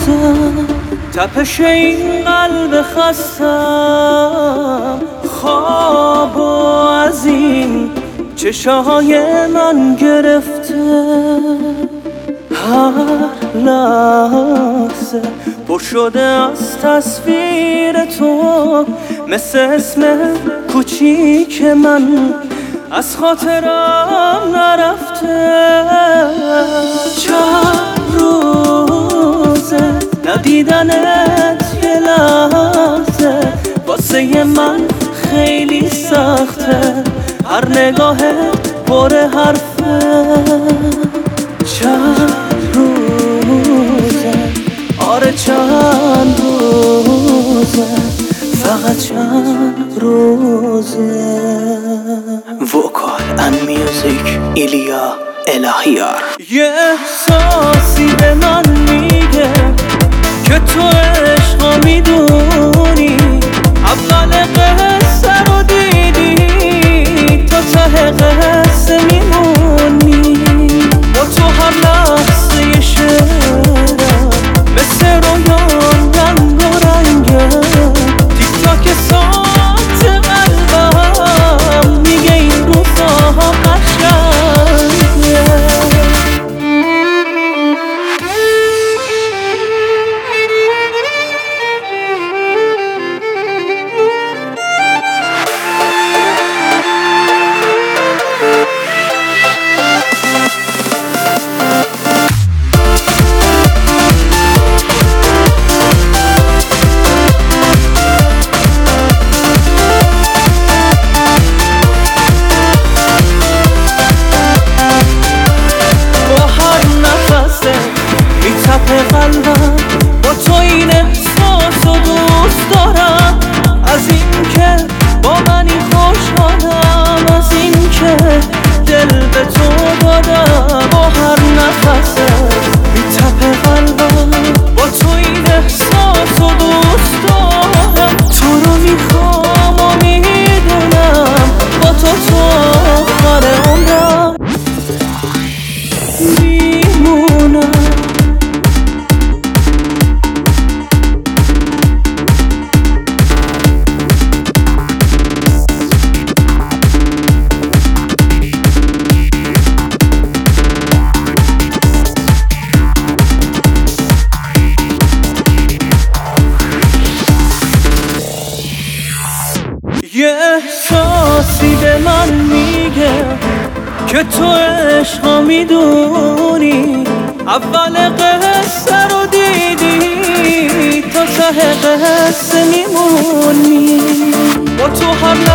روزم، تپش این قلب خستم، خواب و از این چشاهای من گرفته. هر لحظه پر شده از تصویر تو، مثل اسم کوچیک من از خاطرم نرفته. چند روزه ندیدنت یه لحظه، واسه من خیلی سخته، هر نگاهت پر حرفه. چند روزه، آره چند روزه، فقط چند روزه. وکال اند میوزیک ایلیا الهیار. یه احساسی به من میگه که تو عشقا میدونی، اول قصه رو دیدی تا ته قصه میمونی. با تو هر لحظه شعرم مثل رویان رنگ و رنگه، تیک تاک ساعت قلبم میگه این روزها قشنگه. قلبم با تو این احساس و دوست دارم، از این که با منی خوشحالم، از این که دل به تو دادم. با هر نفسه میتپه قلبم، با تو این احساس و دوست دارم. تو رو میخوام و میدونم، با تو آخر عمرم میمونم. یه احساسی به من میگه که تو عشقا میدونی، اول قصه رو دیدی تا ته قصه میمونی. با تو هر